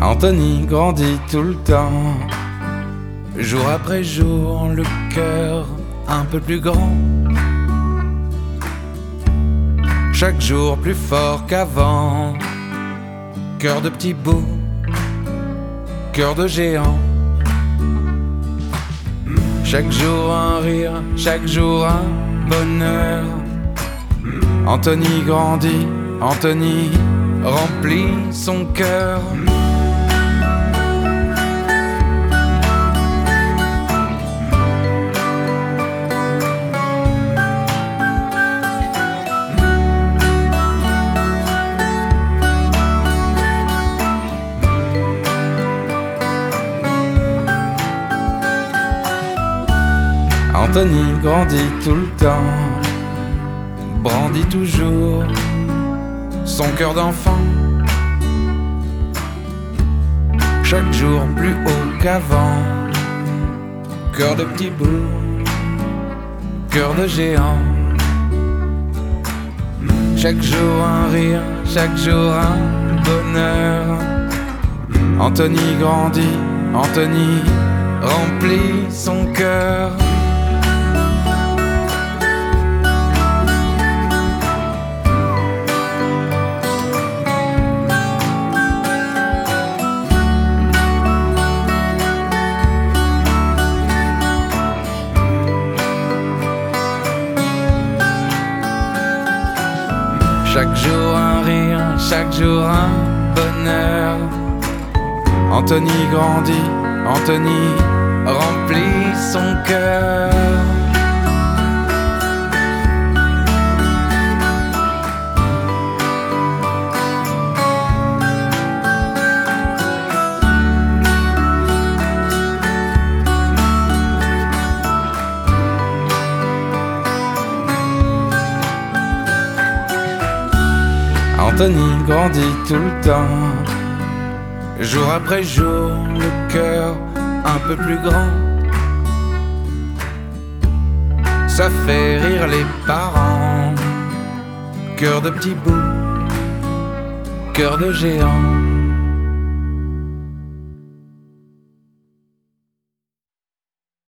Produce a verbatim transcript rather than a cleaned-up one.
Anthony grandit tout le temps, jour après jour, le cœur un peu plus grand. Chaque jour plus fort qu'avant, cœur de petit bout, cœur de géant. Chaque jour un rire, chaque jour un bonheur. Anthony grandit, Anthony remplit son cœur. Anthony grandit tout le temps, brandit toujours son cœur d'enfant. Chaque jour plus haut qu'avant, cœur de petit bout, cœur de géant. Chaque jour un rire, chaque jour un bonheur. Anthony grandit, Anthony remplit son cœur. Chaque jour un rire, chaque jour un bonheur. Anthony grandit, Anthony remplit son cœur. Anthony grandit tout le temps, jour après jour, le cœur un peu plus grand. Ça fait rire les parents, cœur de petit bout, cœur de géant.